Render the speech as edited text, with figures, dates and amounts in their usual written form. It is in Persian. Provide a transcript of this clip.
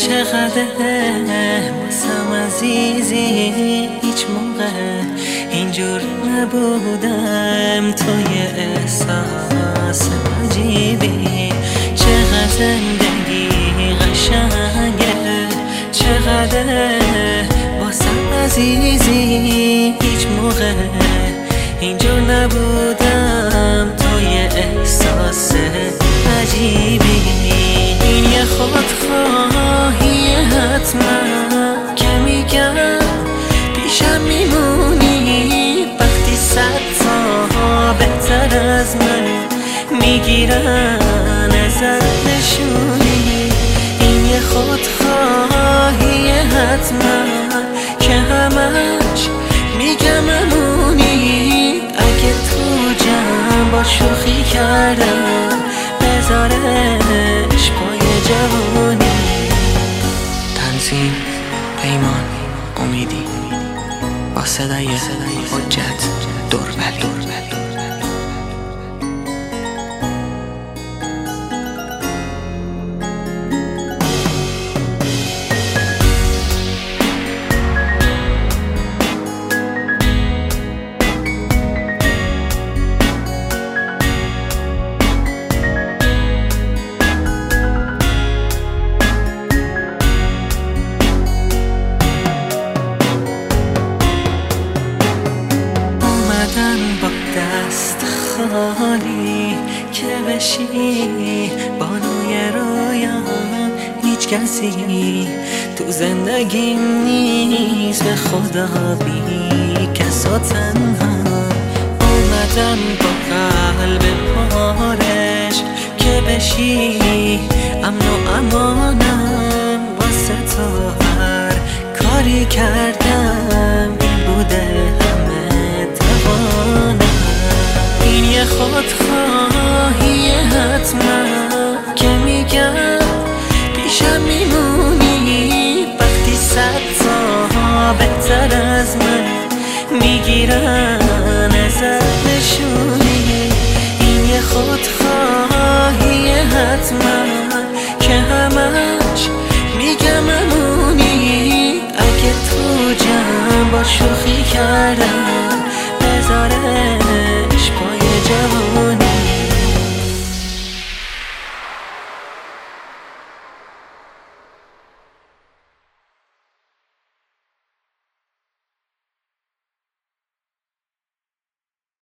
چقدر واسم عزیزی، هیچ موقع اینجور نبودم. توی احساس عجیبی، چقدر زندگی قشنگه، چقدر واسم عزیزی، هیچ موقع اینجور نبودم. توی احساس عجیبی، این یه خودخواهی حتما که میگم پیشم میمونی. وقتی 100 تا بهتر از من میگیرن ازت نشونی. این یه خودخواهی حتما که همش میگم امونی. اگه تو جمع با شوخی کردم بذارش پای جوانی. تنظیم پیمان امیدی با صدای حجت درولی. با دست خالی که بشی بانوی رویان، هیچ کسی تو زندگیم نیست به خدا بی کس و تنها. اومدم با قلب پارش که بشی امن و امانم. واسه تو هر کاری کردم این بوده این یه خودخواهی حتما که میگم پیشم میمونی. وقتی 100 تا بهتر از من میگیرن ازت نشونی. این یه خودخواهی حتما که همش میگم امونی. اگه تو جمع با شوخی کردم